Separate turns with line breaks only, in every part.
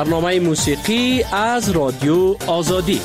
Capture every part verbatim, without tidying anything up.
برنامه موسیقی از رادیو آزادی.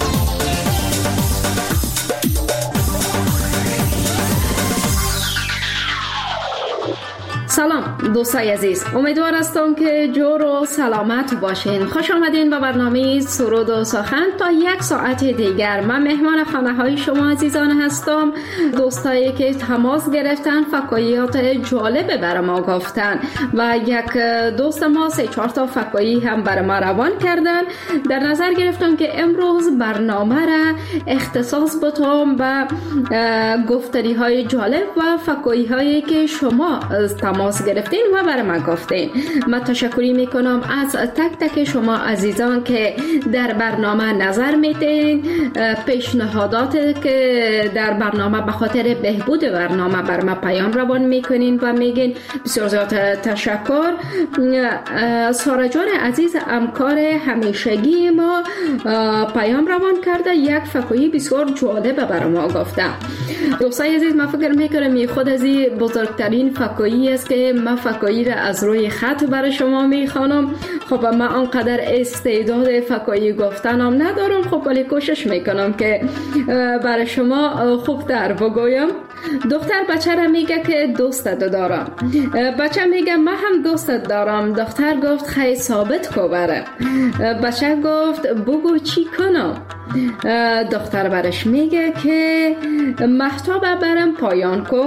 سلام دوستای عزیز، امیدوار هستم که جور و سلامت باشین. خوش آمدین به برنامه سرود و سخن. تا یک ساعت دیگر من مهمان خانه های شما عزیزان هستم. دوستایی که تماس گرفتن، فکاییات جالب بر ما گفتن و یک دوست ما سه چهار تا فکایی هم بر ما روان کردن. در نظر گرفتم که امروز برنامه را اختصاص بدم به گفتاری های جالب و فکایی هایی که شما تماس گرفتین و برای من گفتین. من تشکری میکنم از تک تک شما عزیزان که در برنامه نظر میدین، پیشنهادات که در برنامه به خاطر بهبود برنامه بر ما پیام روان میکنین و میگین. بسیار زیاد تشکر. سارا جان عزیز همکار همیشگی ما پیام روان کرده، یک فکایی بسیار جالب برای ما گفته. دوستای عزیز، من فکر میکنم این خود از این بزرگترین فکایی است که من فکایی را از روی خط برای شما میخوانم. خب من آنقدر استعداد فکایی گفتنم ندارم، خب ولی کوشش میکنم که برای شما خوب تر بگویم. دختر بچه را میگه که دوستت دارم. بچه میگه من هم دوستت دارم. دختر گفت خیلی ثابت کو بره. بچه گفت بگو چی کنم. دختر برش میگه که محتاب برم پایان کو.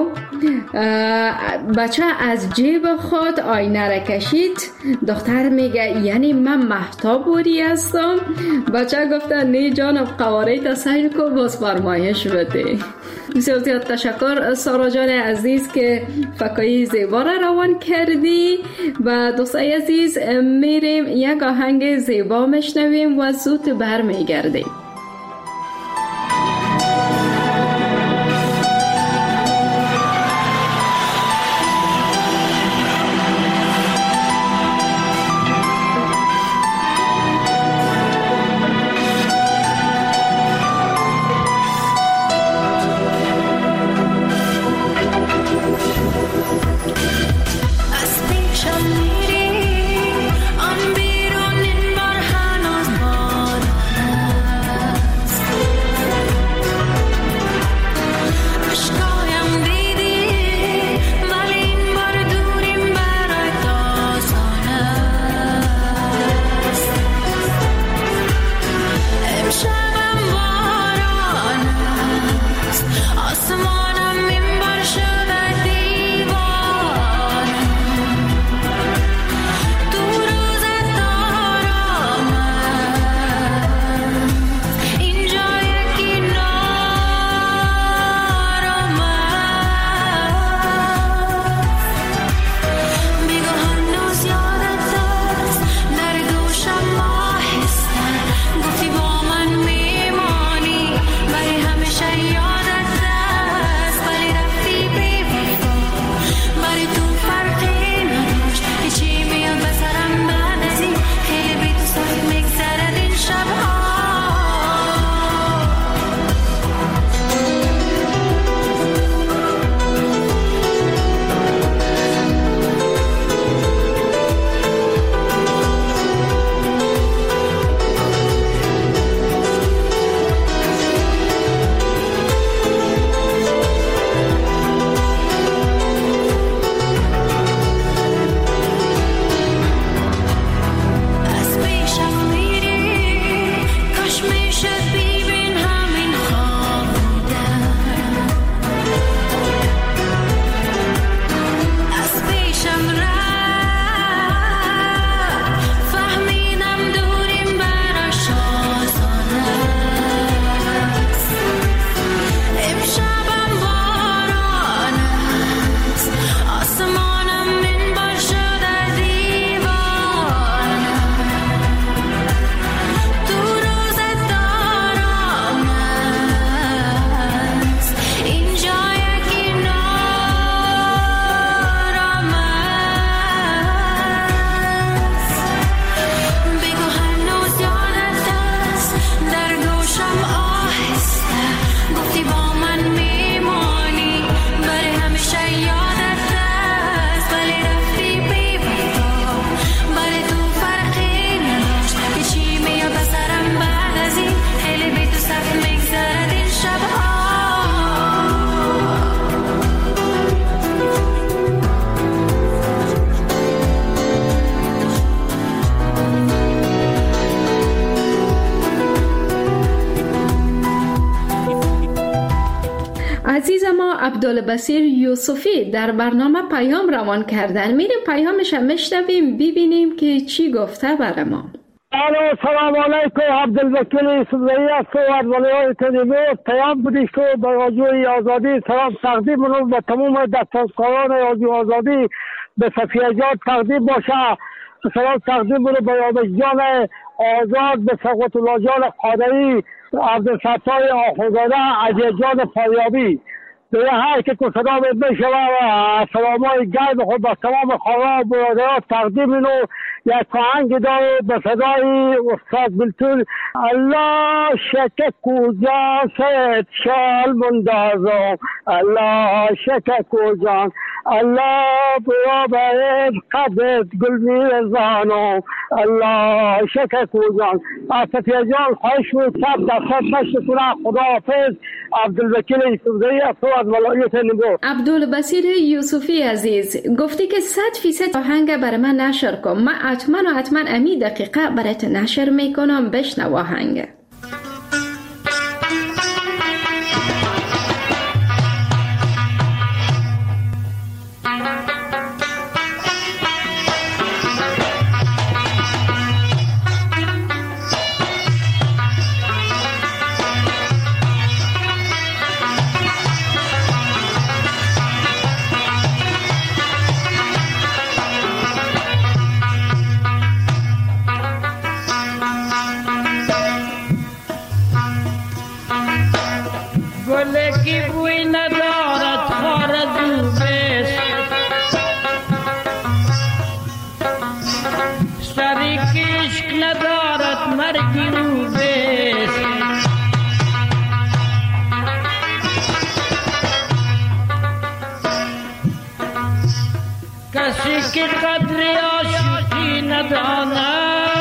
بچه از جیب خود آینه را کشید. دختر میگه یعنی من محتاب بوری هستم. بچه گفته نه جانم، قواره تا سیر کو، باز فرمایش بده. بسیار زیاد تشکر سارا جان عزیز که فکایی زیبا را روان کردی. و دوستای عزیز، میریم یک آهنگ زیبا مشنویم و زود برمیگردیم.
آن بیرون این بار هنوز باد
عزیز ما عبدالبصیر یوسفی در برنامه پیام روان کردن. میریم پیامش هم میشنویم ببینیم که چی گفته برای ما.
الو سلام علیکم، عبدالوکیل یوسفزئی است و از ولایت تنیمور. پیام بودی که به رادیوی آزادی سلام تقدیم رو به تمام دستورکاران رادیو آزادی، به صفیه جان تقدیم باشه. سلام تقدیم رو به یابش جان آزاد، به سقوط الله جان قادری، عبدالفتاح آخوندزاده، عزیز جان فاریابی. به هر که تو صدا بشنوه و سلامای گرم خود به تمام خواهران و برادران تقدیم اینو یک آهنگ داره به صدای استاد بلتون. الله شکک و جان سید شال مندازم، الله شکک و جان، الله برابر قدرت گل میرزانم، الله شکک و جان. صفیه جان خواهش بود سب دفت نشت کنه. خدا حافظ. عبدالوکیل یوسفزئی است از ولایت نمرود.
عبدالبصیر یوسفی عزیز، گفتی که صد فیصد آهنگ برای من نشر کن. من حتما و حتما امی دقیقه برایت نشر میکنم. بشنو آهنگ.
کسی که قدر عاشقی نداند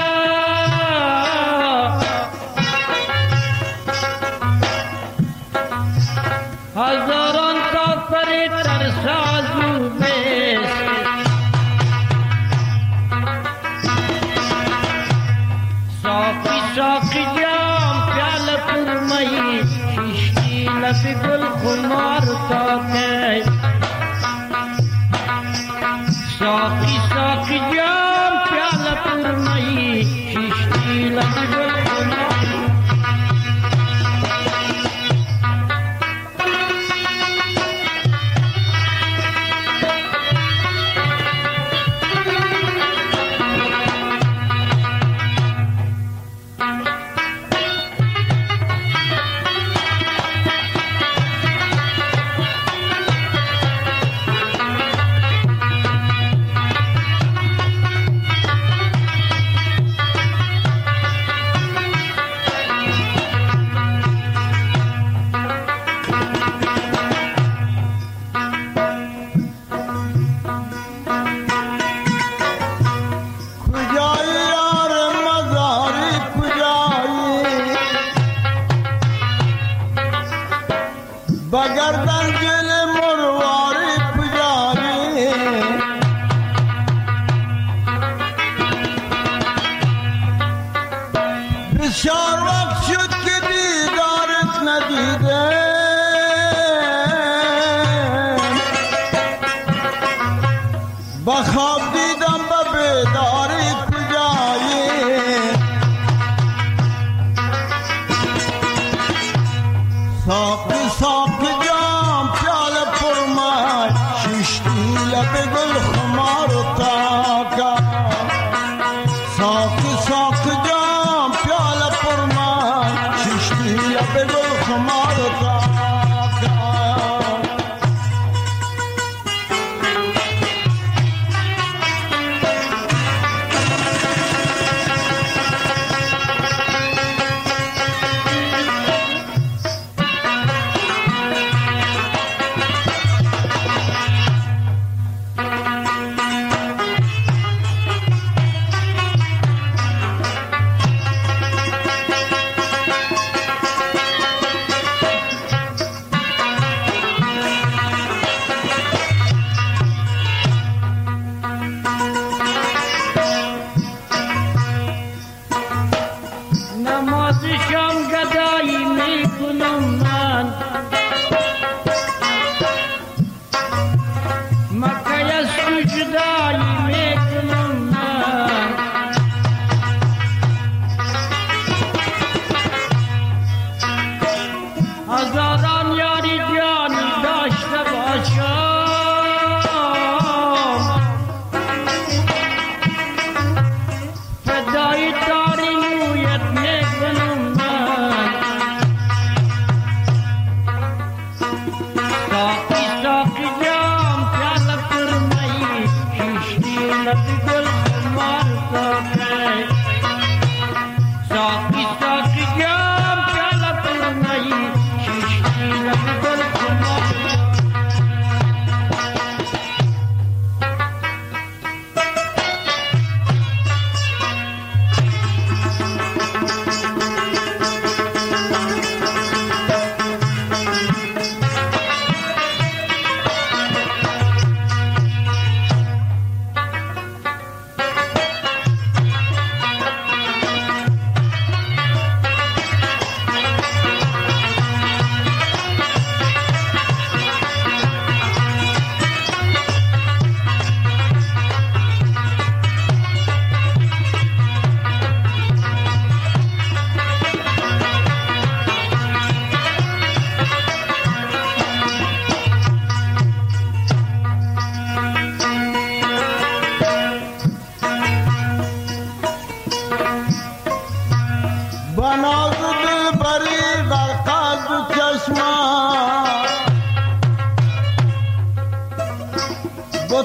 هزاران کافر ترساز او بست. ساقی ساقی جام پیاله پر می، شیشتی لب گل خمار تا کی. ساقی ساقی جام پیاله پر می، شیشتی لب گل خمار.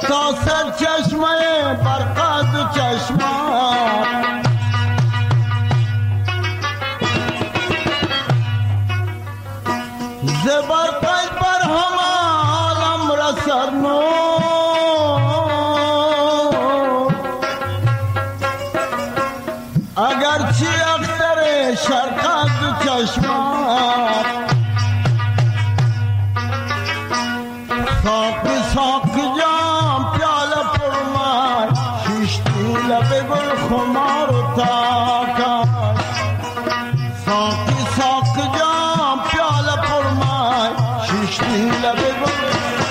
تا سر چشمه برقد چشمه زبر قید بر همه عالم رسد نو اگرچه اختر شرقد چشمه ساقی ساقی جام پیاله پرمای شیشتی لب گل خمار و تاکش ساقی ساقی جام پیاله پرمای شیشتی لب گل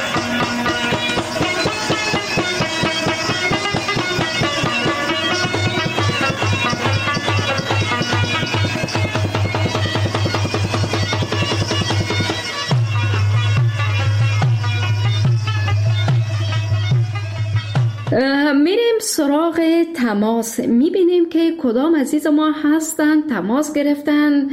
میریم سراغ تماس. میبینیم که کدام عزیز ما هستن تماس گرفتن،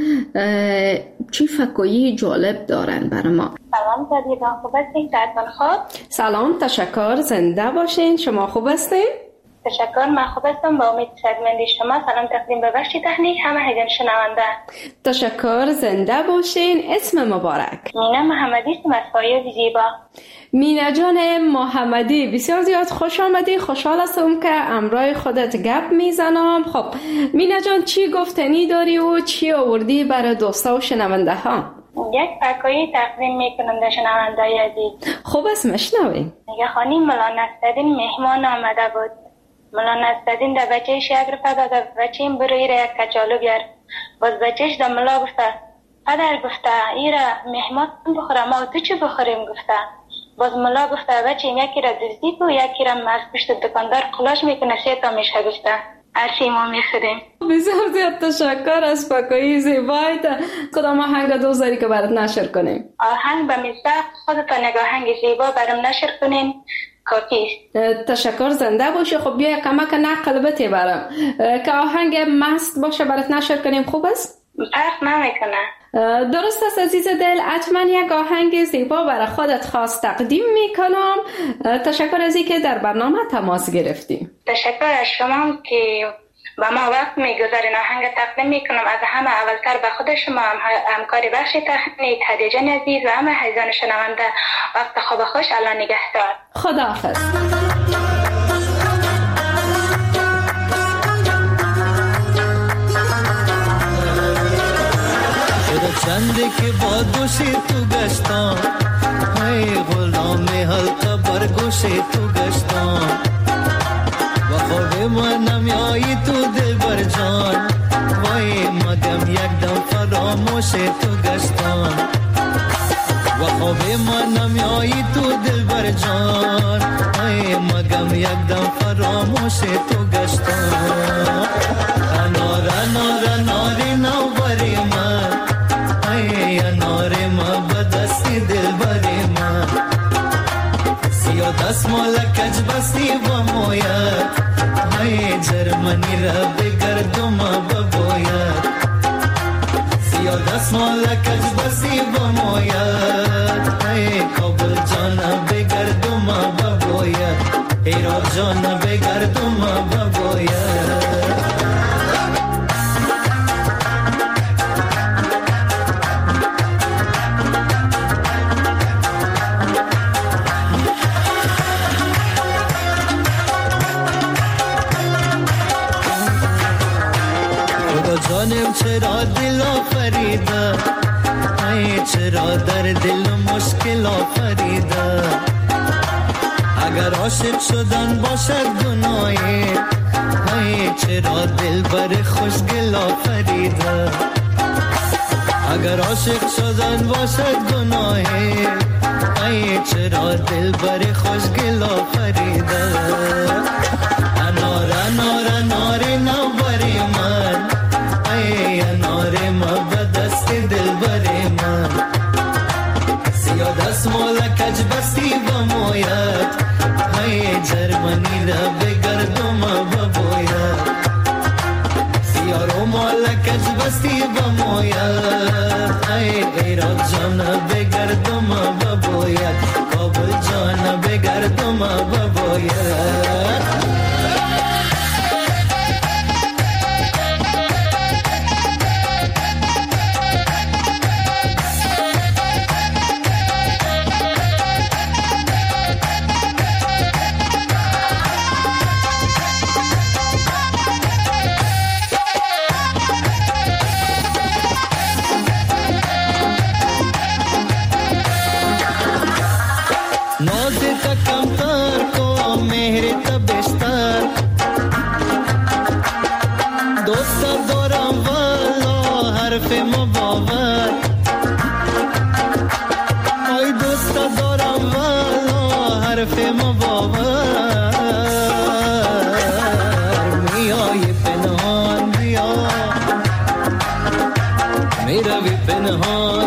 چی فکایی جالب دارن برای ما.
سلام صدیقان، خوب هستین؟ درتون خوب؟
سلام، تشکر، زنده باشین. شما خوب هستین؟
تشکر، من خوب هستم. با امید شادمندی شما. سلام تقدیم به بخش تکنیک همه هیجان شنونده.
تشکر، زنده باشین. اسم مبارک؟
مینا محمدی است، از فایز زیبا.
مینا جان محمدی، بسیار زیاد خوش آمدی. خوشحال هستم که امرای خودت گپ میزنم. خب مینا جان، چی گفتنی داری و چی آوردی برای دوستا و شنونده ها؟
یک فکایی تقدیم میکنم در شنونده عزیز.
خوب است، مشنویم.
میگه خانی ملا نصرالدین مهمان آمده بود. ملا نصرالدین در بچهش یک رفت داد، بچه این برو ایره یک کچالو بیار. باز بچهش در ملا گفته پدر گفته ایره مهمان بخوره، ما تو چی بخوریم گفته. باز ملا گفته بچه یکی را دزدی و یکی را از پشت دکاندار قلاش میکنه، سه تا میشه گفته. هرچی ما میخوریم.
بسیار زیاد تشکر از فکایی زیبایت. کدام آهنگ دوست داری که برات نشر کنیم؟
آهنگ به مصداق خودتان یک آهنگ زیبا برام نشر کنین کافی است.
تشکر، زنده باشی. خب بیا کمک نقل بده برام که آهنگ مست باشه برات نشر کنیم. خوب است؟
فرق نمیکنه.
درست است عزیز دل، حتما یک آهنگ زیبا برای خودت خاص تقدیم میکنم. تشکر از اینکه در برنامه تماس گرفتی.
تشکر از شما که با ما وقت میگذارین. آهنگ تقدیم میکنم از همه اولتر به خود شما، همکاری بخش تکنیک هدیجان عزیز و همه هیجان شنونده. وقت خوب خوش، الله نگهدار.
خداحافظ.
چندی که با دوشی تو گشتم، ای غلام حلقه بر گوشی تو گشتم. و خواب من نمیایی تو دل بر جان، وای مگم یک دم فراموشی تو گشتم. و خواب من نمیایی تو دل بر جان، ای مگم یک دم فراموشی تو گشتم. انار انار اناری نو بری من، ای انار ما بدستی دل بری من. سیاه دست مال کج بستی و موید، ای جرمنی را بگردم ببوید. سیاه دست مال کج بستی و موید، ای کابل جان بگردم ببوید. ایران جان بگردم ببوید. جانم چرا دل آفریده، ای چرا در دل مشکل آفریده. اگر عاشق شدن باشد گناهی، ای چرا دل بر خوشگل آفریده. اگر عاشق شدن باشد گناهی، ای چرا دل بر خوشگل آفریده. انار انار انار نو بری من، ای انار ما بدست دل بری من. سیاه دست مال کج بستی و موید، ای جرمنی را بگردم ببوید. سیاه رو مال کج بستی و موید، ای ایران جان بگردم ببوید. کابل جان بگردم ببوید.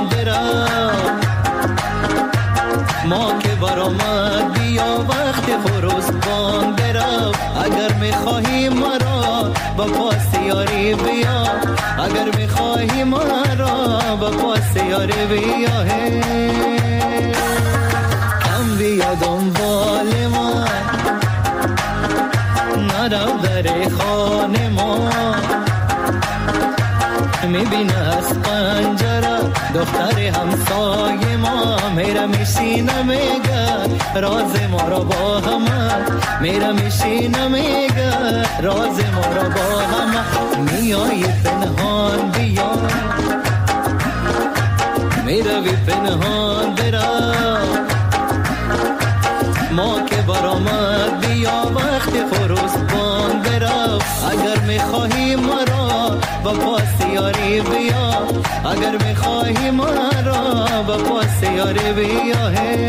بان برو ما که برآمد بیا وقت خروس بان برو اگر میخواهی مرا با پاس یاری بیا اگر میخواهی مرا با پاس یاری بیا کم بیا دنبال ما نرو در خانه ما میبینه از پنجره دختر همسایه ما میره میشینه میگه راز ما را با همه میره میشینه میگه راز ما را با همه میای پنهان بیا میره بی پنهان برا ما که برآمد بیا وقت خروس بان برو اگر میخواهی مرا با پاس یاری بیا اگر میخواهی مرا با پاس یاری بیا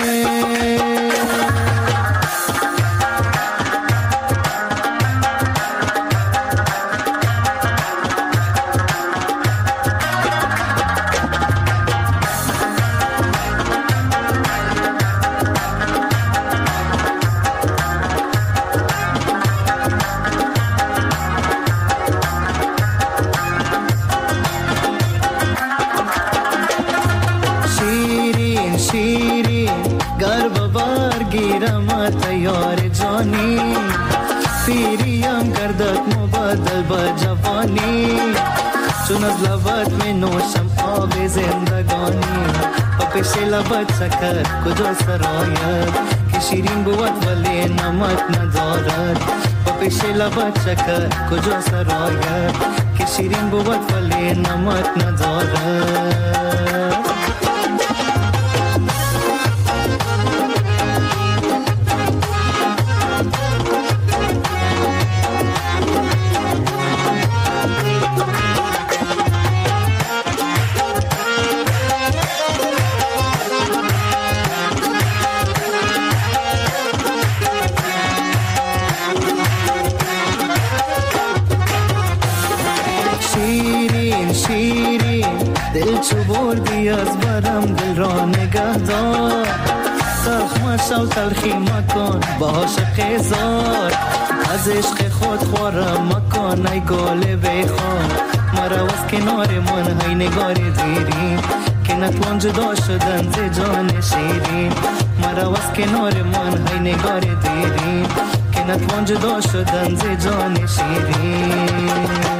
تیار جانی پیریم کردت مبادل با جوانی چون از لبت می نوشم آب زندگانی و پیش لبت شکر کجا سرایت که شیرین بود ولی نمک ندارد و پیش لبت شکر کجا سرایت که شیرین بود ولی نمک ندارد دل چو بردی از برم دل را نگه دار تخمش و تلخی مکن با عاشق زار از عشق خود خوارم مکن ای گل بخوار مرا از کنار من های نگار دیری که نتوان جدا شدن ز جان شیرین مرا از کنار من های نگار دیری که نتوان جدا شدن ز جان شیرین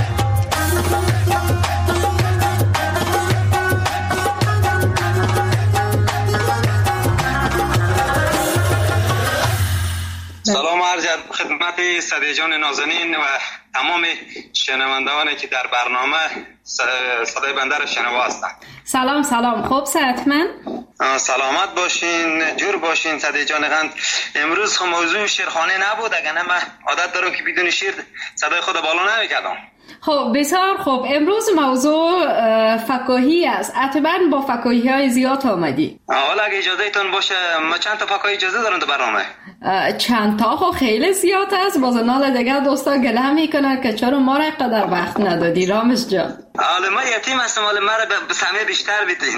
سلام عرض خدمت صدی جان نازنین و تمام شنوندگانی که در برنامه صدای بنده را شنوا هستند.
سلام سلام، خوب صحتمند؟
سلامت باشین، جور باشین صدی جان قند. امروز خب موضوع شیرخانه نبود، اگر نه من عادت دارم که بدون شیر صدای خود بالا نمیکردم.
خب بسیار خوب، امروز موضوع فکاهی است. حتما با فکاهی های زیاد آمدی.
حالا اگه اجازه تون باشه ما چند تا فکاهی اجازه دارم تو برنامه.
چند تا خب خیلی زیاد است. باز نال دیگه دوستا گله میکنن که چرا ما را قدر وقت ندادی رامش جان.
حالا ما یتیم هستم، حالا ما را به سهمیه بیشتر بدین.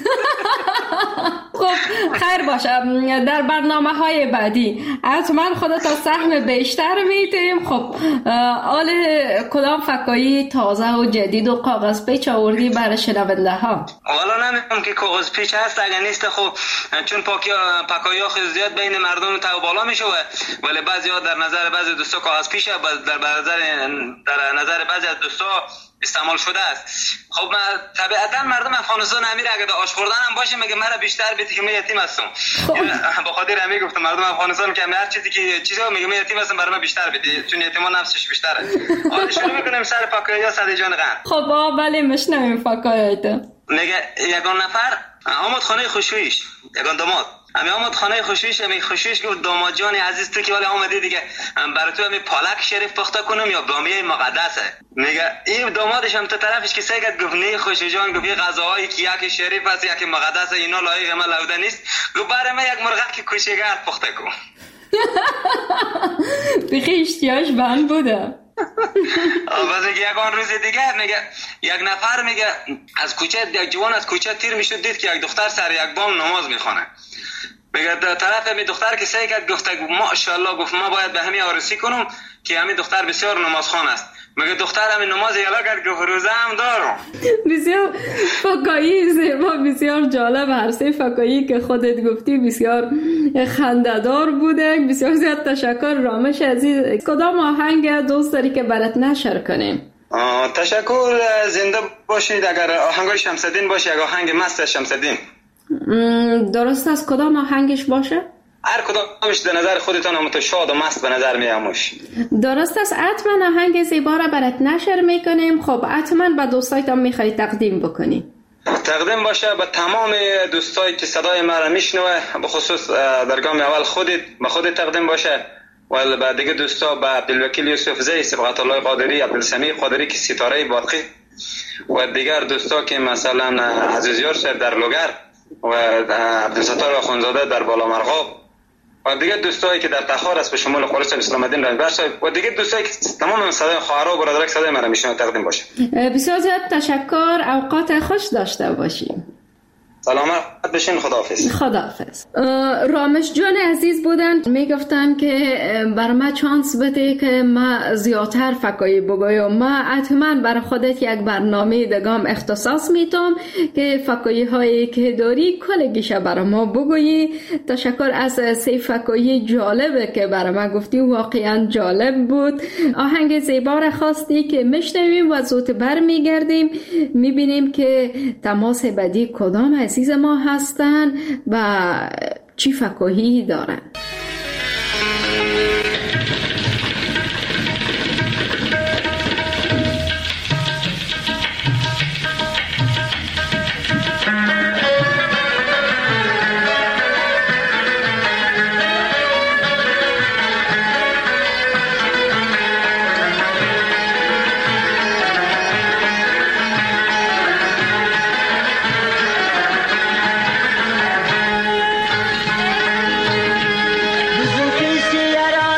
خب خیر باشه، در برنامه های بعدی حتما خودت تا سهم بیشتر میتیم. خب حال کدام فکاهی تازه و جدید و کاغذ پیچ آوردی برای شنونده ها؟
حالا نمیدونم که کاغذ پیچ هست، اگر نیست خب چون فکاهی ها خیلی زیاد بین مردم تو بالا میشه، ولی بعضی ها در نظر بعضی دوستا کاغذ پیچ، در نظر در نظر بعضی از دوستا استعمال شده است. خب طبیعتا مردم افغانستان امیر اگه به آش خوردن هم باشه میگه مرا بیشتر بدی که من یتیم هستم. با خاطر همین گفتم مردم افغانستان که هر چیزی که چیزا میگه من یتیم هستم برام بیشتر بدی، چون یتیما نفسش بیشتره. حالا شروع میکنیم سر فکاهی ها صدی جان قند.
خب بله میشنویم فکاهی تو.
میگه یگان نفر آمد خانه خوشویش، یگان داماد امی آمد خانه خوشویش، امی خوشویش گفت داماد جان عزیز تو که ولی آمدی دیگه برای تو امی پالک شریف پخته کنم یا بامیه مقدسه. میگه این دامادش هم تو طرفش که سگت گفت نه خوشی جان، گفت غذاهایی که یک شریف است یک مقدسه اینا لایق من لوده نیست، گفت برای من یک مرغک که کوچیک‌تر پخته کن.
بخی اشتیاش بند بوده.
بعد میگه یگان روز دیگه میگه یک نفر میگه از کوچه، یک جوان از کوچه تیر میشد، دید که یک دختر سر یک بام نماز میخونه. میگه در طرف می دختر که سعی کرد، گفت ماشاءالله، گفت ما باید به همین آرسی کنم که همین دختر بسیار نمازخوان است. میگه دختر همین نماز یلا کرد، گفت روزه هم دارم.
بسیار فکایی زیبا، بسیار جالب. عرصه فکایی که خودت گفتی بسیار خنده‌دار بوده. بسیار زیاد تشکر رامش عزیز. کدام آهنگ دوست داری که برات نشر کنیم؟
تشکر، زنده باشید. اگر آهنگ شمس‌الدین باشه، اگر آهنگ مست شمس‌الدین
درست است. کدام آهنگش باشه؟
هر کدامش در نظر خودتان هم شاد و مست به نظر میاموش.
درست است. حتما آهنگ زیبا را برات نشر میکنیم. خب حتما به دوستایتان میخوای تقدیم بکنی؟
تقدیم باشه به تمام دوستایی که صدای ما را میشنوه، به خصوص در گام اول خودت، به خودت تقدیم باشه و به دیگه دوستا، به عبدالوکیل یوسف زی، صبغت الله قادری، عبدالسمیع قادری که ستاره باقی و دیگر دوستا که مثلا عزیزیار صاحب در لوگر و عبدالستار آخوندزاده در بالا مرغاب و دیگر دوستایی که در تخار است، به شمول خالص اسلام الدین رنجبر صاحب و دیگر دوستایی که تمام صدای خواهرها و برادرک صدای من میشنن تقدیم باشه.
بسیار زیاد تشکر. اوقات خوش داشته باشیم.
سلامت بشین. خداحافظ.
خداحافظ. رامش جان عزیز بودن، میگفتن که بر ما چانس بده که ما زیادتر فکایی بگویم. ما حتما بر خودت یک برنامه دگام اختصاص میتم که فکایی هایی که داری کلگیشه بر ما بگویی. تشکر از سی فکایی جالبه که بر ما گفتی، واقعا جالب بود. آهنگ زیبا را خواستی که میشنویم و زود بر میگردیم میبینیم که تماس بعدی کدام عزیز ما هستن و چی فکاهی دارن.
Bizimkisi yarar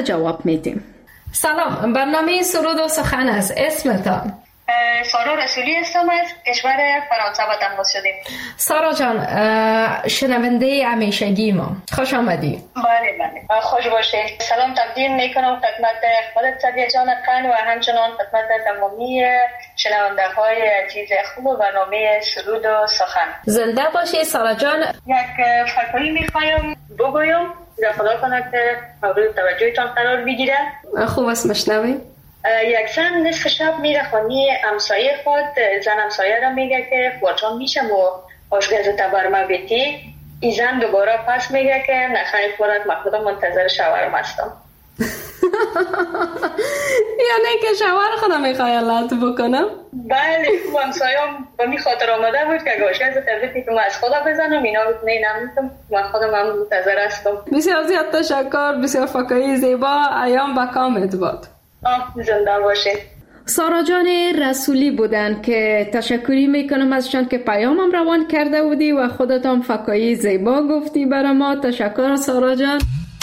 جواب میدیم. سلام، برنامه سرود و سخن است. اسمتان؟
سارا رسولی هستم، از کشور فرانسه به تماس شدیم.
سارا جان، شنونده همیشگی ما، خوش آمدی.
بله بله، خوش باشید. سلام تقدیم میکنم خدمت خودت سبیه جان قن و همچنان خدمت تمامی شنونده های عزیز خوب برنامه سرود و سخن.
زنده باشی سارا جان.
یک فکری میخوایم بگویم، در خدا کنه که مورد توجهتان قرار بگیره.
خوب است، مشنویم.
یک زن نصف شب میره خانه همسایه خود. زن همسایه را میگه که فوتان میشم و آشگاز تبرمه بیتی. این زن دوباره پس میگه که نخواهی فورت مخودم منتظر شوهرم هستم.
یعنی که شوهر خودم میخواه لط بکنم؟
بله، خوب همسایه‌ام به می خاطر آمده بود که آشگاز تبریتی که من از خدا بزنم. اینا بود نه نمیتونم، من خودم هم منتظر هستم.
بسیار زیاد تشکر، بسیار فکایی زیبا، ایام با کامت باد.
زنده باشید.
سارا جان رسولی بودن که تشکری میکنم ازشان که پیامم روان کرده بودی و خودت هم فکایی زیبا گفتی برای ما. تشکر سارا جان.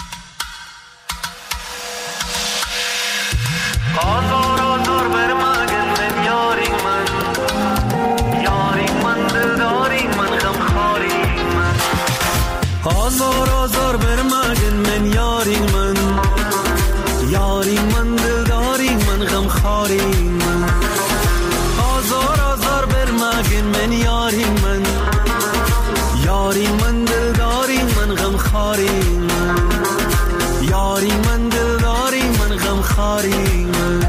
آزار آزار برمگن من یاری من، یاری من دلداری من غم خاری من. آزار آزار برمگن من یاری من، یاری من دلداری من غم خاری من. یاری من دلداری من غم خاری من.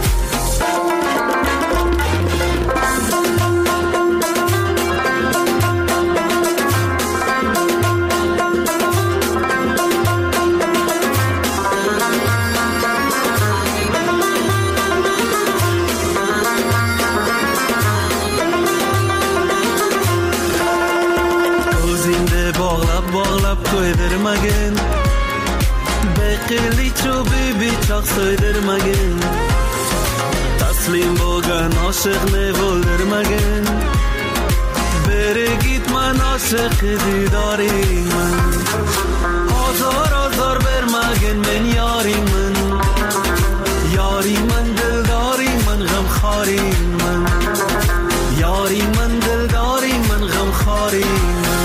Söylermegen Bekeli çobi biçak söylermegen Taslim bogan aşık ne voldermegen Bere gitman aşık didari man. Azar azar vermegen men yari man, yari man dildari man gam khari man. Yari man dildari man gam khari man.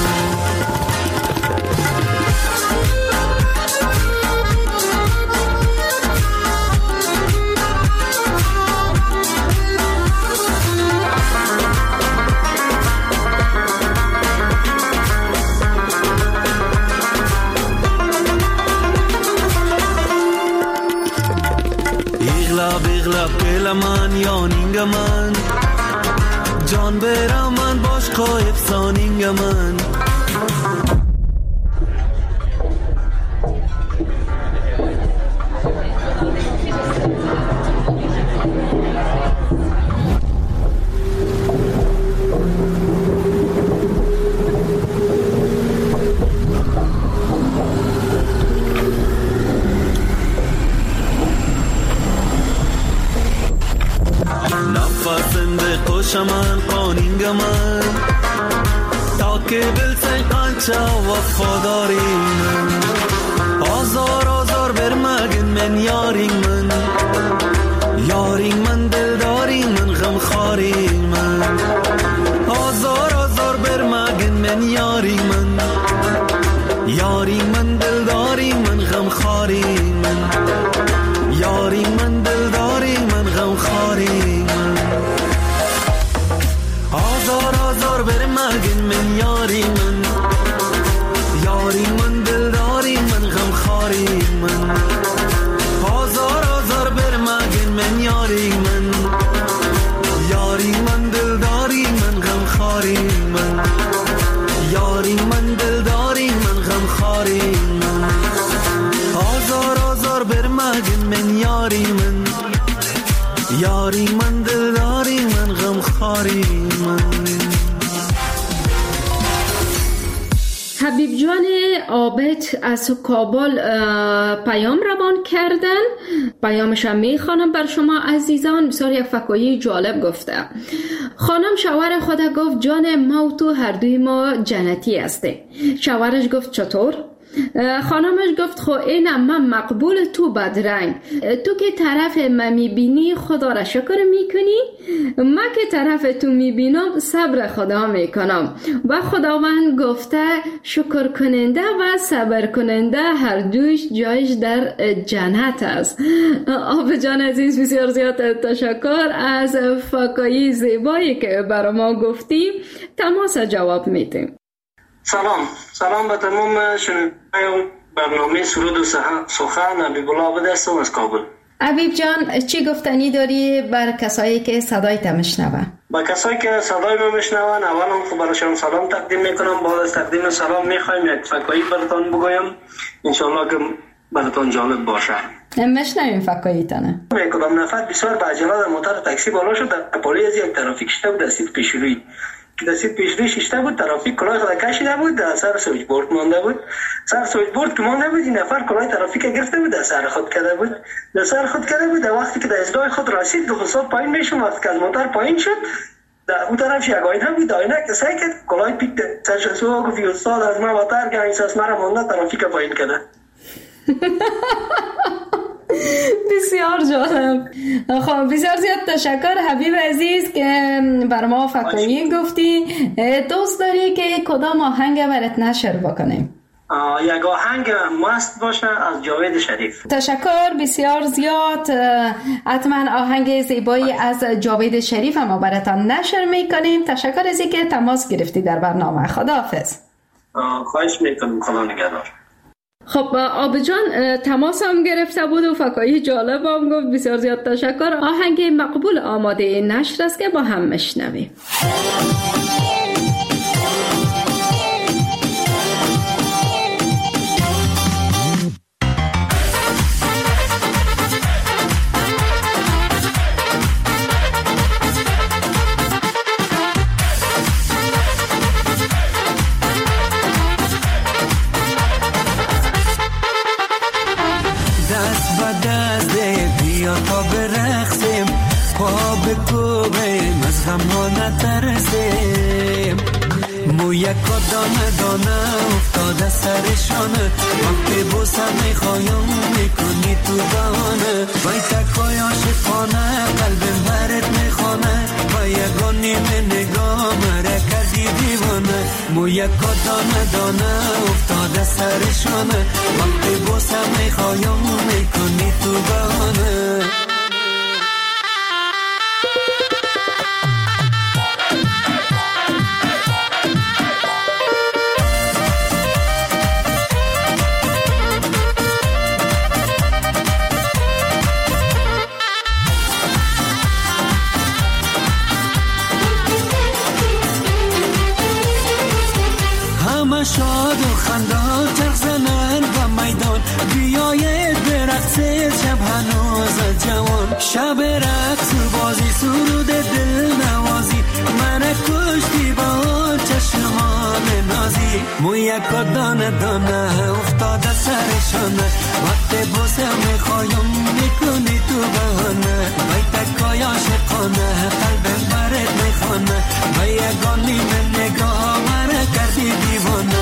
Belaman yoningaman Can beraman boshqa efsoningaman. Shaman qoningaman ta ke bilsen qancha vafodoriman. Azor azor bermagin men yoringman, yoringman dildoringman g'amxoringman. Azor azor bermagin men yoringman, yoringman dildoringman g'amxoringman. Yoringman dildoringman g'amxoringman. Azar azar vermegin men yari man, yari man dildari man gam khari man. Azar azar vermegin men yari man, yari man dildari man gam khari man. Yari man dildari man gam khari man. Azar azar vermegin men yari man, yari man dildari man gam khari.
حبیب جان عابد از کابل پیام روان کردن. پیامشم میخوانم بر شما عزیزان. بسیار یک فکایی جالب گفته. خانم شوهر خود گفت جان ما و تو هر دوی ما جنتی هسته. شوهرش گفت چطور؟ خانمش گفت خو اینم من مقبول تو بدرنگ، تو که طرف من میبینی خدا را شکر میکنی، من که طرف تو میبینم صبر خدا میکنم و خداوند گفته شکر کننده و صبر کننده هر دوش جایش در جنت است. آب جان عزیز بسیار زیاد تشکر از فکایی زیبایی که برای ما گفتی. تماس جواب میدیم.
سلام سلام به تمام شنوندگان برنامه سرود و سخن. حبیب الله بدستم از کابل.
حبیب جان چی گفتنی داری بر کسایی که صدای تا میشنون؟
با کسایی که صدای ما میشنون اولا خب براشون سلام تقدیم میکنم. بعد از تقدیم سلام میخوایم یک فکایی براتون بگویم انشالله که براتون جالب باشه.
میشنویم فکایی تانه.
کدام نفر بسیار با عجله در موتور تاکسی بالا شد، در پلی از یک ترافیک شته بود، دستید پیشروی که دستید پیشروی ششته بود، ترافیک کلاه خود کشیده بود، در سر سویچ بورد مانده بود. سر سویچ بورد که مانده بود این نفر کلاه ترافیک گرفته بود، در سر خود کرده بود در سر خود کرده بود. در وقتی که در ازدای خود رسید دو خصوص پایین میشون، وقتی که از موتور پایین شد در اون طرف یک آینه بود، آینه که سعی کرد کلاه پیک سرش سوها گفت استاد از من واتر که اینساس مرا مانده ترافیک پایین کرده.
بسیار جالب. خب بسیار زیاد تشکر حبیب عزیز که بر ما فکایی گفتی. دوست داری که کدام آهنگ برات نشر بکنیم؟
یک آهنگ مست باشه از جاوید شریف.
تشکر بسیار زیاد. حتما آهنگ زیبایی از جاوید شریف ما براتان نشر میکنیم. تشکر از اینکه تماس گرفتی در برنامه. خداحافظ.
خواهش میکنم. خدا نگهدار.
خب آب جان تماس هم گرفته بود و فکایی جالب هم گفت. بسیار زیاد تشکر. آهنگ مقبول آماده نشر است که با هم مشنویم.
مویک دانه دانه افتاده سرشانه، وقتی بوسم میخوایم میکنی تو دانه، وای تکای عاشقانه قلبم برت میخوانه، و یگانی من نگاه مره کردی دیوانه. مویک دانه دانه افتاده سرشانه، وقتی بوسم میخوایم میکنی تو دانه. شاد و خندان چرخ زنن و میدان، بیاید به رقص شب هنوز جوان، شب رقص و بازی سرود دل نوازی، من کشتی با چشمان نازی. مویکا دانه دانه افتاده سرشانه، وقت بوسه میخوایم میکنی تو بهانه، وای تکای عاشقانه قلبم برت میخوانه، و یگانی من نگاه منه کردی دیوانه.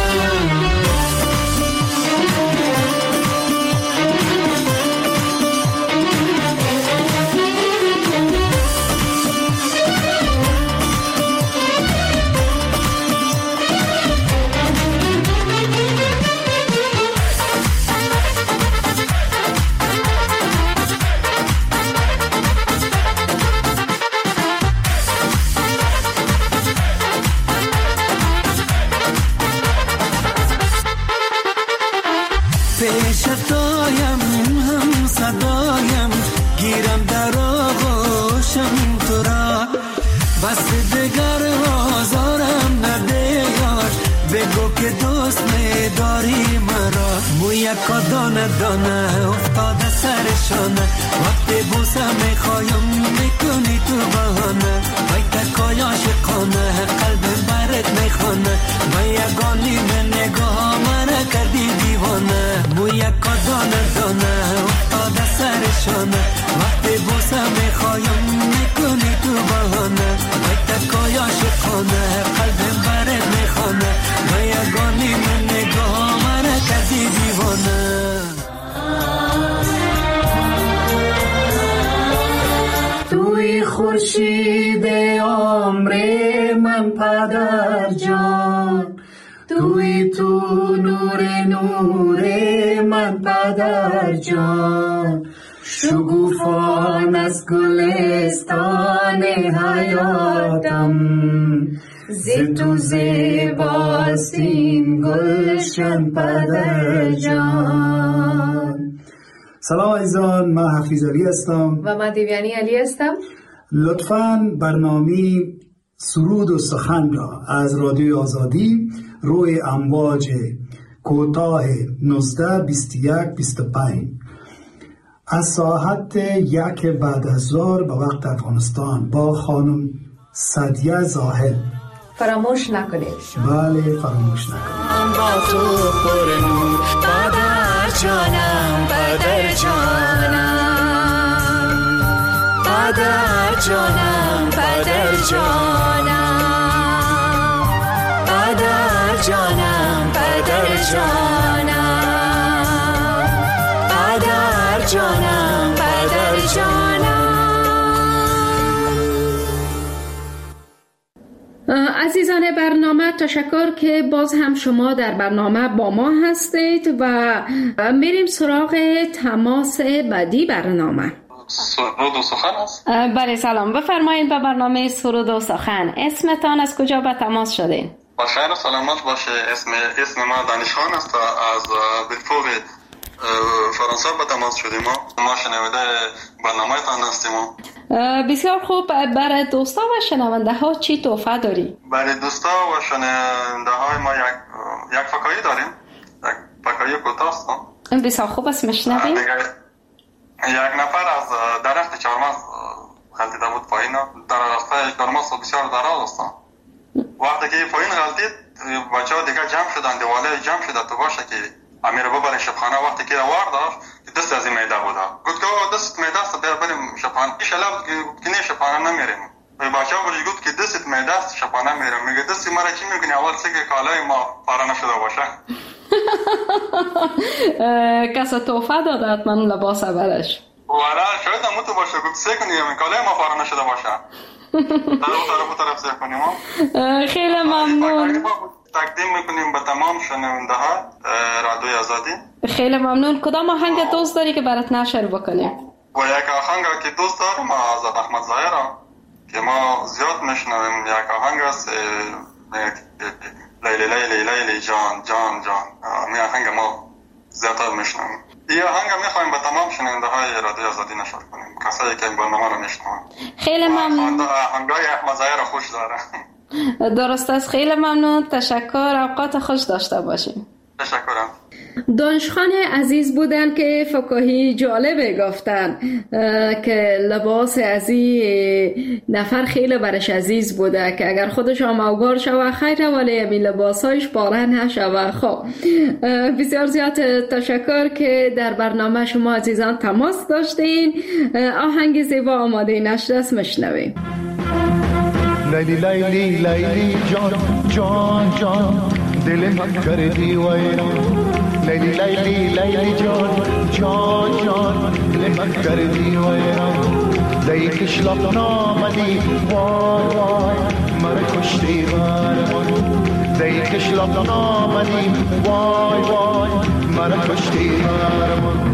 پیشتایم هم صدایم گیرم در آغوشم تو را، بس دگر آزارم نده یار، بگو که دوست میداری مرا. مویکا دانه دانه افتاده سرشانه، وقتی بوسه میخوایم میکنی تو بهانه، وای تکای عاشقانه قلبم برت میخوانه، و یگانی من نگاه منه کردی دیوانه. مویکا دانه دانه افتاده سرشانه، وقتی بوسه میخوایم میکنی تو بهانه، وای تکای عاشقانه قلبم برت میخوانه، و یگانی من نگاه منه کردی توی خورشید عمر من پدر جان، توی تو نور نور من پدر جان، شگوفان از گلستان حیاتم، ز تو زیباست این گلشن پدر جان.
سلام عزیزان، من حفیظ علی هستم
و من دیویانی علی هستم.
لطفاً برنامه سرود و سخن را از رادیو آزادی روی امواج کوتاه نوزده بیست و یک بیست و پنج از ساعت یک بعد از ظهر به وقت افغانستان با خانم سعدیه زاهد
فراموش نکنید.
بله فراموش نکنید.
با تو پر نور پدر جانم، پدر جانم، پدر جانم، پدر جانم، پدر جانم، پدر جانم، پدر جانم، پدر جانم.
عزیزان برنامه، تشکر که باز هم شما در برنامه با ما هستید و میریم سراغ تماس بعدی برنامه.
سرود و سخن است؟
بله سلام، بفرمایید به برنامه سرود و سخن. اسمتان از کجا به تماس شدین؟
با خیر و سلامت باشه. اسم اسم ما دانشخان است، از بلفور فرانسه به تماس شدیم. ما ما شنونده برنامه تان هستیم.
بسیار خوب. برای دوستا و شنونده ها چی تحفه داری؟
برای دوستا و شنونده های ما یک یک فکایی داریم، یک فکایی کوتاه است.
بسیار خوب است، میشنویم.
یک نفر از درخت چهارمغز غلطیده بود پایین. درخت چهارمغز بسیار دراز است. وقتی که پایین غلطید، بچه‌ها دیگه جمع شدن، دیواله جمع شده تو باشه که امیر ببرین شبخانه. وقتی که آورد داشت دست از این میده بود. گفت که دست میده است، بیا بریم شبخانه. این شلاب که نه شبخانه نمیریم. بچه‌ها برش گفت که دست میده است، شبخانه میریم. میگه دستی مرا چی میکنی؟ اول سه که کالای ما پاره نشده باشه.
کسا تحفه داده حتما لباس اولش.
ولی شاید هم تو باشه. گفت سه کنی کالای ما پاره نشده باشه. طرف طرف طرف سه کنیم.
خیلی ممنون.
تقدیم میکنیم به تمام شنونده ها رادیوی آزادی.
خیلی ممنون. کدام آهنگ دوست داری که برات نشر بکنیم؟
و یک آهنگ که دوست دارم از احمد ظاهر که ما زیاد میشنویم. یک آهنگ است لیلی لیلی لیلی جان جان جان. می آهنگ ما زیاد میشنویم. این آهنگ میخوایم به تمام شنونده های رادیوی آزادی نشر کنیم، کسایی که این برنامه رو میشنوند.
خیلی ممنون.
آهنگای احمد ظاهر خوش داره.
درست است. خیلی ممنون. تشکر. اوقات خوش داشته باشین.
تشکرم.
دانشخان عزیز بودن که فکاهی جالبه گفتن که لباس از این نفر خیلی برش عزیز بوده که اگر خودش آموگار شوه خیره، ولی همین لباسایش پاره نشوه. خب بسیار زیاد تشکر که در برنامه شما عزیزان تماس داشتین. آهنگ زیبا آماده نشر است، مشنویم.
لیلی لیلی لیلی جان جان جان دل من کردی ویران. لیلی لیلی لیلی جان جان جان دل من کردی ویران. دی کشلاق نامدی وای وای مرا کشتی برمان. دی کشلاق نامدی وای وای مرا کشتی برمان.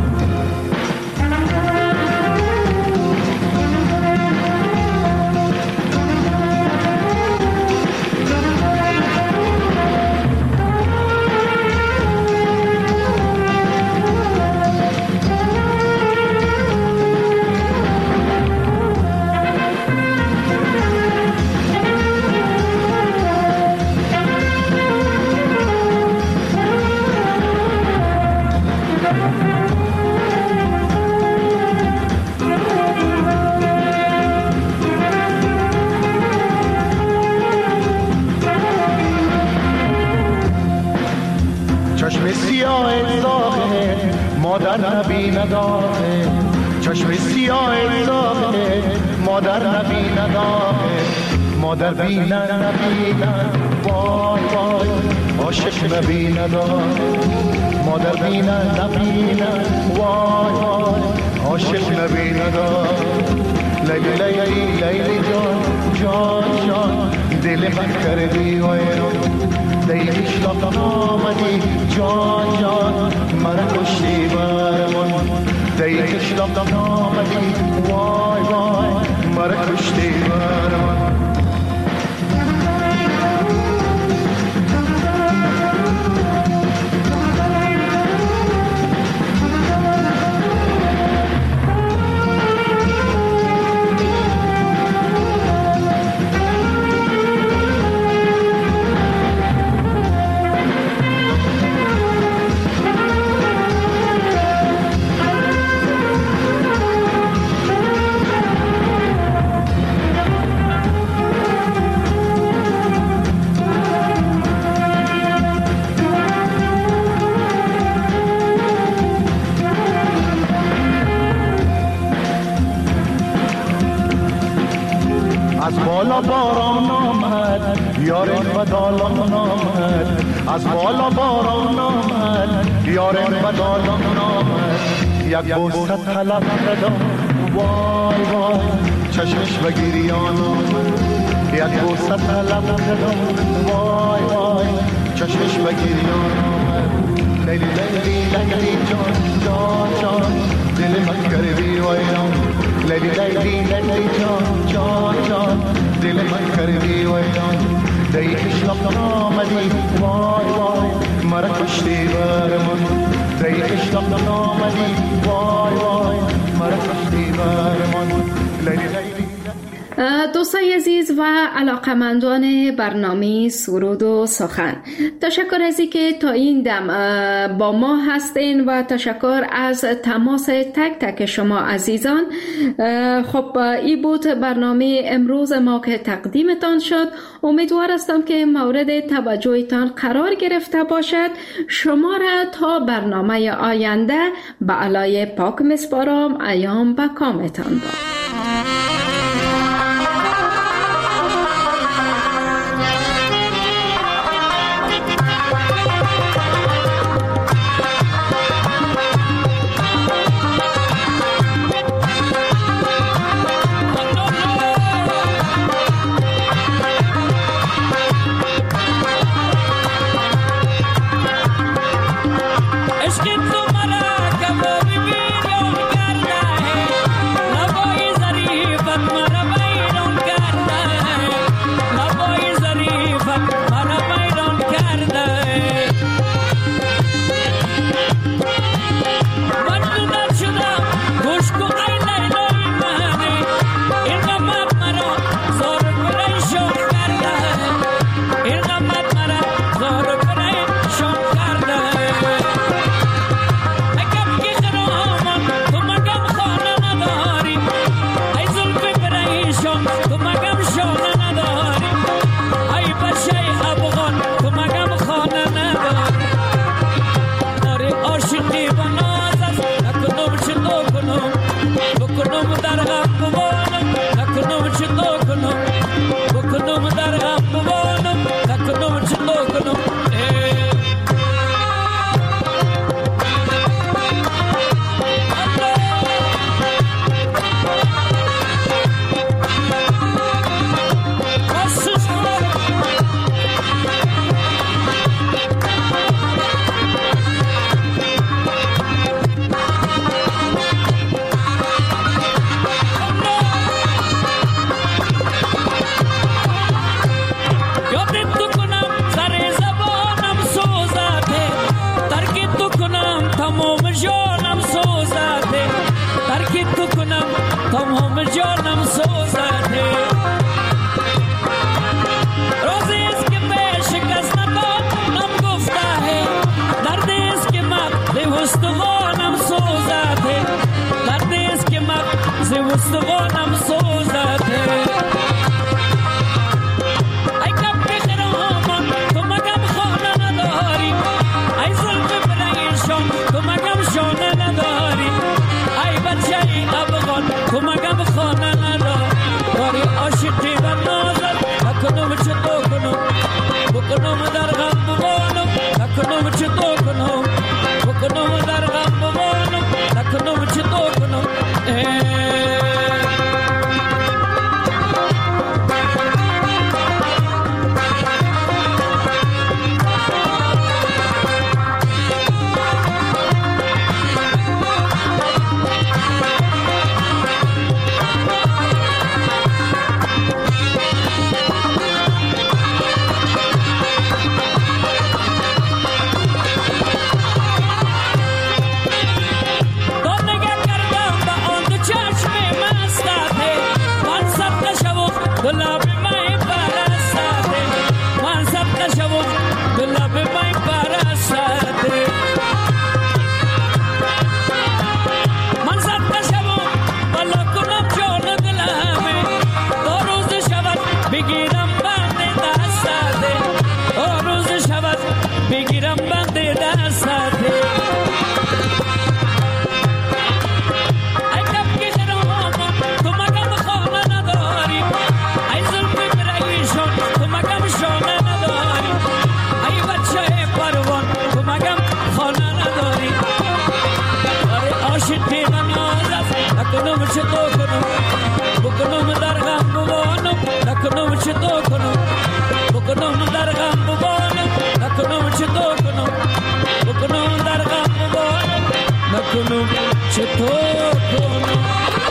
چشم سیاه زاغه مادر نبی نداره. چشم سیاه زاغه مادر نبی نداره. مادر بینن نبینن وای وای عاشق نبی نداره. مادر بینن نبینن وای وای عاشق نبی نداره. لیلی لیلی لیلی جان جان جان دل من کردی ویران لیلی شلاب آمدی جان جان مرا کشتی برمان لیلی شلاب آمدی وای وای مرا کشتی برمان بالا باران آمد یار بدالان آمد از بالا باران آمد یار بدالان آمد یک بوسه طلب کردم وای وای چشمش و گریان آمد یک بوسه طلب کردم وای وای چشمش و گریان آمد لیلی لیلی لیلی جان جان جان دل من کردی ویران لیلی لیلی لیلی جان جان جان دل من کردی ویران دیگه شلاب آمدی وای وای مرا کشتی برمان دیگه شلاب آمدی وای وای مرا کشتی برمان لیلی لیلی.
دوستای عزیز و علاقمندان برنامه سرود و سخن، تشکر از اینکه تا این دم با ما هستین و تشکر از تماس تک تک شما عزیزان. خب این بود برنامه امروز ما که تقدیمتان شد. امیدوار هستم که مورد توجهتان قرار گرفته باشد. شما را تا برنامه آینده به علای پاک مسپارم. ایام به کامتان باد.
چطور کنم بکنم در غم ببانم نکنم چطور کنم بکنم در غم ببانم نکنم چطور کنم.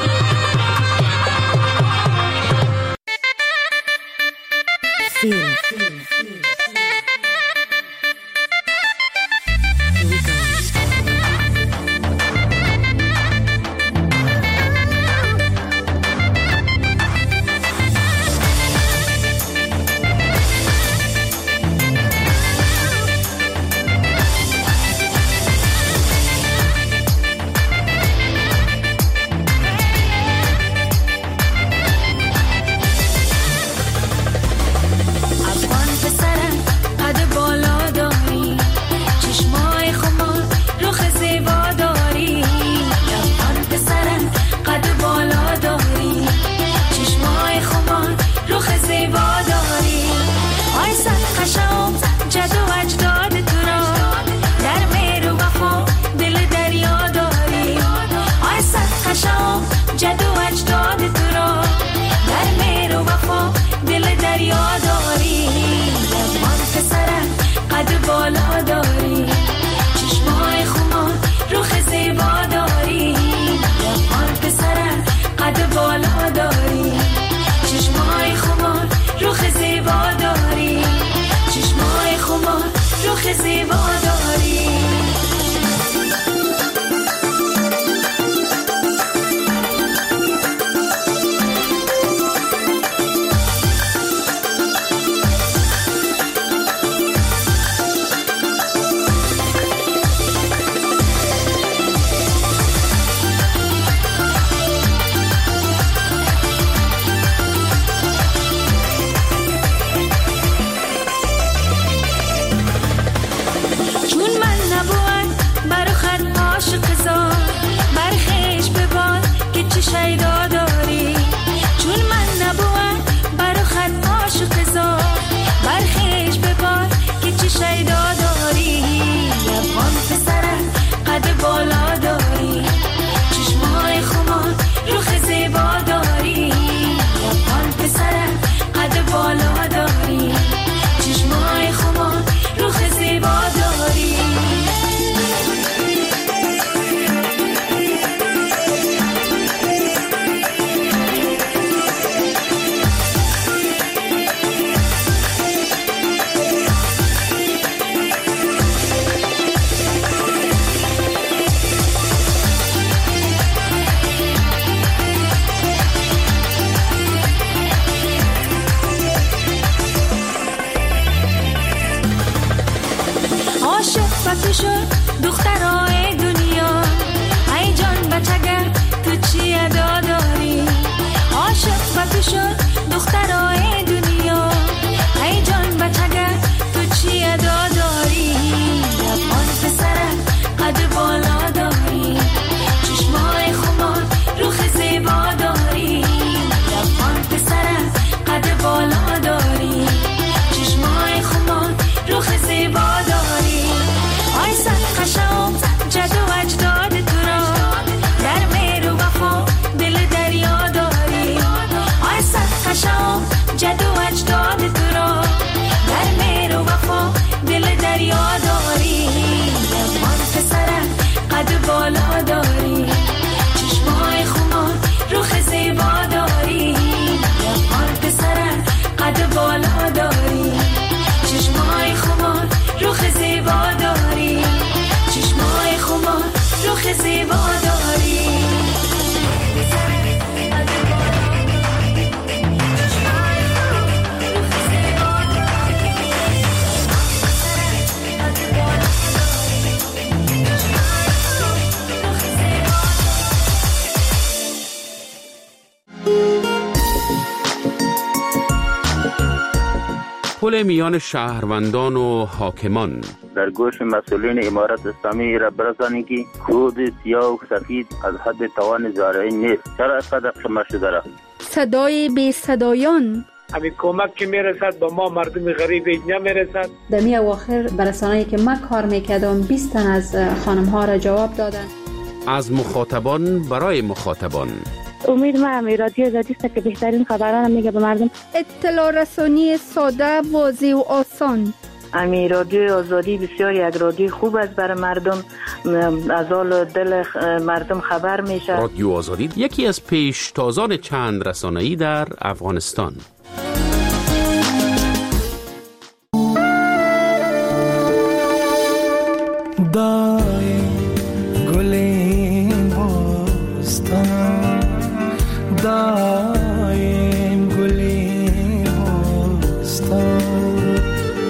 پل میان شهروندان و حاکمان.
در گوش مسئولین امارت اسلامی را برسانید که کود سیاه و سفید از حد توان زارعین نیست. چرا اینقدر شما شده را؟
صدای بی صدایان.
همین کمک که میرسد با ما مردم غریب نمیرسد.
در می اواخر برسانه‌ای که من کار میکردم بیست تن از خانم ها را جواب دادن.
از مخاطبان برای مخاطبان.
امید ما هم رادیو آزادی است که بهترین خبران میگه به مردم.
اطلاع رسانی ساده، واضح و آسان.
امی رادیو آزادی بسیار یک رادیو خوب است برای مردم، از حال دل مردم خبر میشه.
رادیو آزادی یکی از پیشتازان چند رسانه‌ای در افغانستان.
دای گلین بستان، دایم گلین بستان،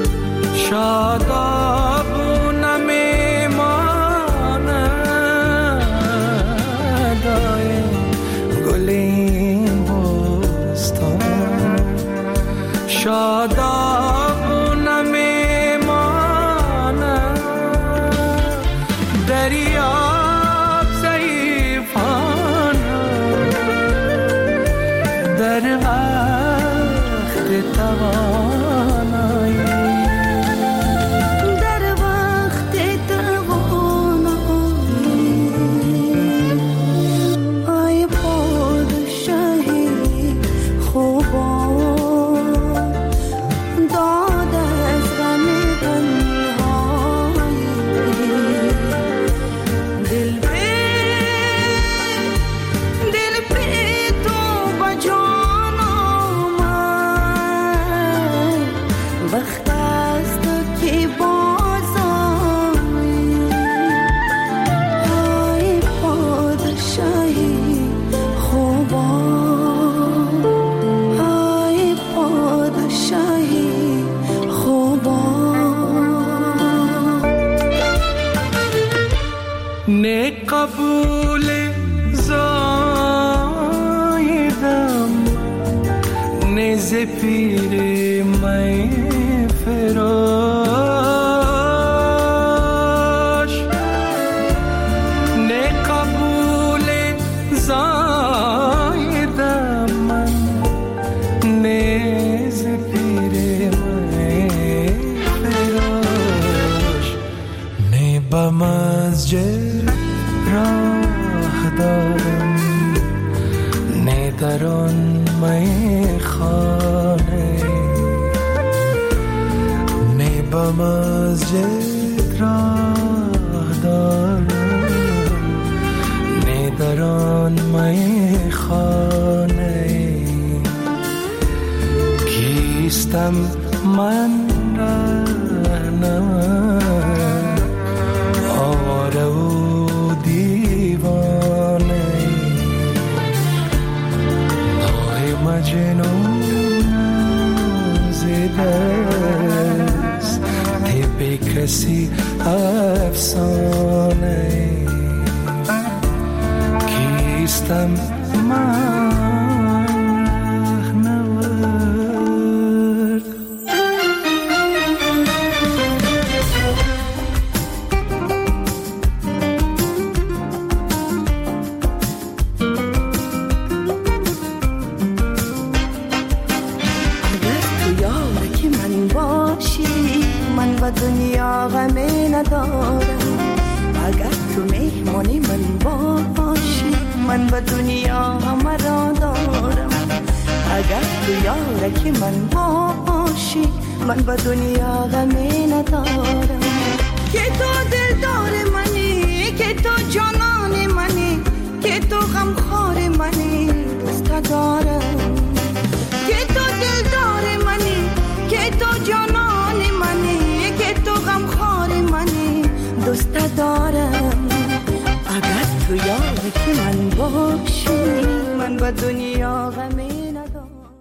شادابونه میمانه، دایم گلین بستان، شادابونه میمانه، دریاب ضعیفانه در وقت توانایی،
در وقت توانایی، ای پادشاهی خوبان، داد از غم تنهایی، دل به دل به تو با جان آمد، وقت است که باز آیی، ای پادشاهی خوبان، ای پادشاهی خوبان.
نه قبول زایدم، نه ز پیر می فراش، نه قبول زایدم من، نه ز پیر می فراش، نه به مسجد راه دارم، نه در آن میخانه، نه به مسجد راه دارم، نه در آن میخانه، کیستم من رهنمک آواره و دیوانه، نوح مجنون زده است، طب کسی افسانه، کیستم من رهنورد.
دنیا غمی ندارم، اگر تو مهمانی من باشی، من به دنیا همه را دارم، اگر تو یارکی من باشی، من به دنیا غمی ندارم، که تو دلدار منی، که تو جانان منی، که تو غمخوار منی، دوست دارم، که تو دلدار منی، که تو جانان منی، که تو غمخوار منی، دوست دارم، اگر تو یاری که من باشی، من به دنیا غمی